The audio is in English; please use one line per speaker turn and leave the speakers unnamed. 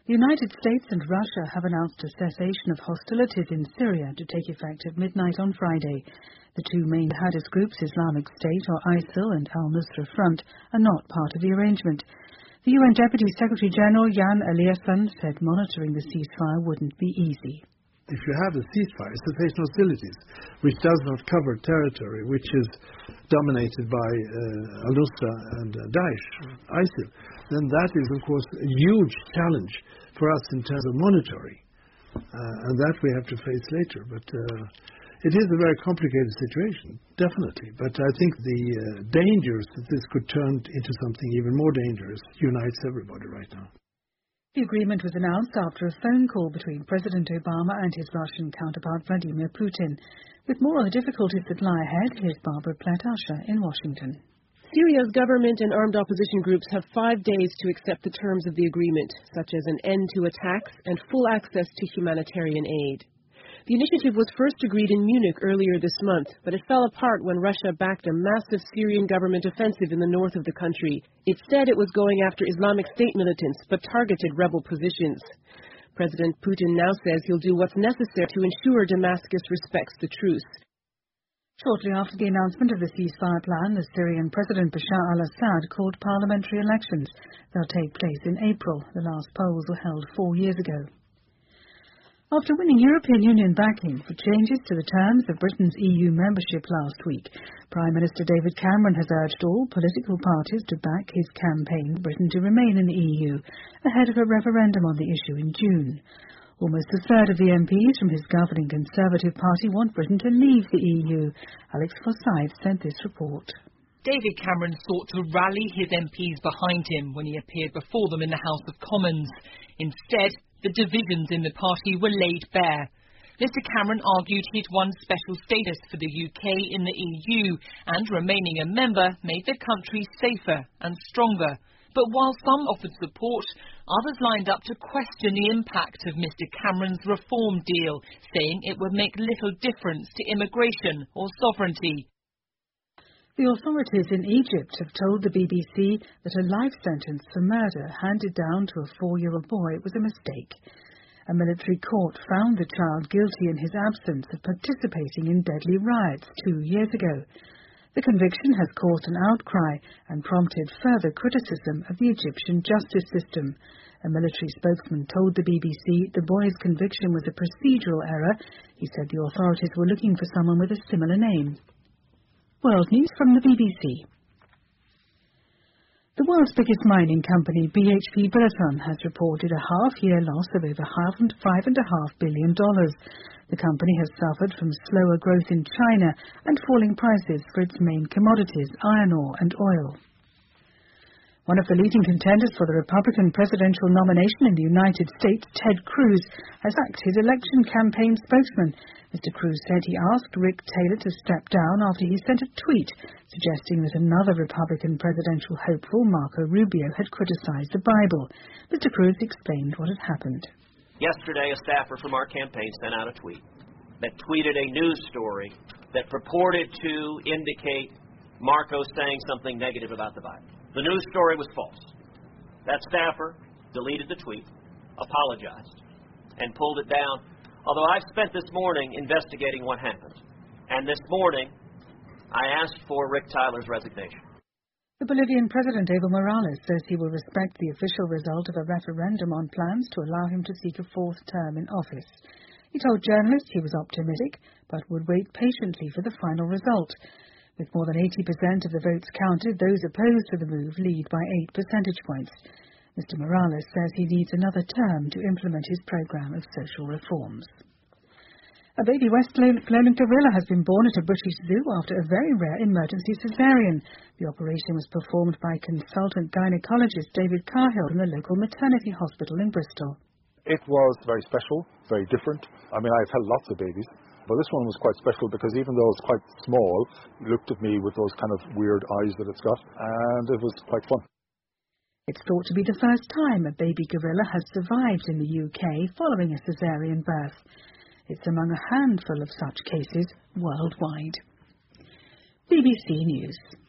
The United States and Russia have announced a cessation of hostilities in Syria to take effect at midnight on Friday. The two main jihadist groups, Islamic State or ISIL and al-Nusra Front, are not part of the arrangement. The UN Deputy Secretary General Jan Eliasson said monitoring the ceasefire wouldn't be easy.
If you have a ceasefire, cessation of hostilities, which does not cover territory which is dominated by al-Nusra and Daesh, ISIL, then that is, of course, a huge challenge for us in terms of monitoring. And that we have to face later. But it is a very complicated situation, definitely. But I think the dangers that this could turn into something even more dangerous unites everybody right now.
The agreement was announced after a phone call between President Obama and his Russian counterpart Vladimir Putin. With more on the difficulties that lie ahead, here's Barbara Platt-Usher in Washington.
Syria's government and armed opposition groups have 5 days to accept the terms of the agreement, such as an end to attacks and full access to humanitarian aid. The initiative was first agreed in Munich earlier this month, but it fell apart when Russia backed a massive Syrian government offensive in the north of the country. It said it was going after Islamic State militants, but targeted rebel positions. President Putin now says he'll do what's necessary to ensure Damascus respects the truce.
Shortly after the announcement of the ceasefire plan, the Syrian President Bashar al-Assad called parliamentary elections. They'll take place in April. The last polls were held 4 years ago. After winning European Union backing for changes to the terms of Britain's EU membership last week, Prime Minister David Cameron has urged all political parties to back his campaign for Britain to remain in the EU, ahead of a referendum on the issue in June. Almost a third of the MPs from his governing Conservative Party want Britain to leave the EU. Alex Forsyth sent this report.
David Cameron sought to rally his MPs behind him when he appeared before them in the House of Commons. Instead, the divisions in the party were laid bare. Mr Cameron argued he'd won special status for the UK in the EU, and remaining a member made the country safer and stronger. But while some offered support, others lined up to question the impact of Mr Cameron's reform deal, saying it would make little difference to immigration or sovereignty.
The authorities in Egypt have told the BBC that a life sentence for murder handed down to a 4-year-old boy was a mistake. A military court found the child guilty in his absence of participating in deadly riots 2 years ago. The conviction has caused an outcry and prompted further criticism of the Egyptian justice system. A military spokesman told the BBC the boy's conviction was a procedural error. He said the authorities were looking for someone with a similar name. World News from the BBC. The world's biggest mining company, BHP Billiton, has reported a half-year loss of over $5.5 billion. The company has suffered from slower growth in China and falling prices for its main commodities, iron ore and oil. One of the leading contenders for the Republican presidential nomination in the United States, Ted Cruz, has sacked his election campaign spokesman. Mr. Cruz said he asked Rick Taylor to step down after he sent a tweet suggesting that another Republican presidential hopeful, Marco Rubio, had criticized the Bible. Mr. Cruz explained what had happened.
Yesterday, a staffer from our campaign sent out a tweet that tweeted a news story that purported to indicate Marco saying something negative about the Bible. The news story was false. That staffer deleted the tweet, apologized, and pulled it down, although I've spent this morning investigating what happened. And this morning, I asked for Rick Tyler's resignation.
The Bolivian President Evo Morales says he will respect the official result of a referendum on plans to allow him to seek a 4th term in office. He told journalists he was optimistic, but would wait patiently for the final result. With more than 80% of the votes counted, those opposed to the move lead by 8 percentage points. Mr. Morales says he needs another term to implement his program of social reforms. A baby West Lowland gorilla has been born at a British zoo after a very rare emergency cesarean. The operation was performed by consultant gynecologist David Carhill in the local maternity hospital in Bristol.
It was very special, very different. I mean, I've held lots of babies, but this one was quite special because even though it's quite small, it looked at me with those kind of weird eyes that it's got, and it was quite fun.
It's thought to be the first time a baby gorilla has survived in the UK following a cesarean birth. It's among a handful of such cases worldwide. BBC News.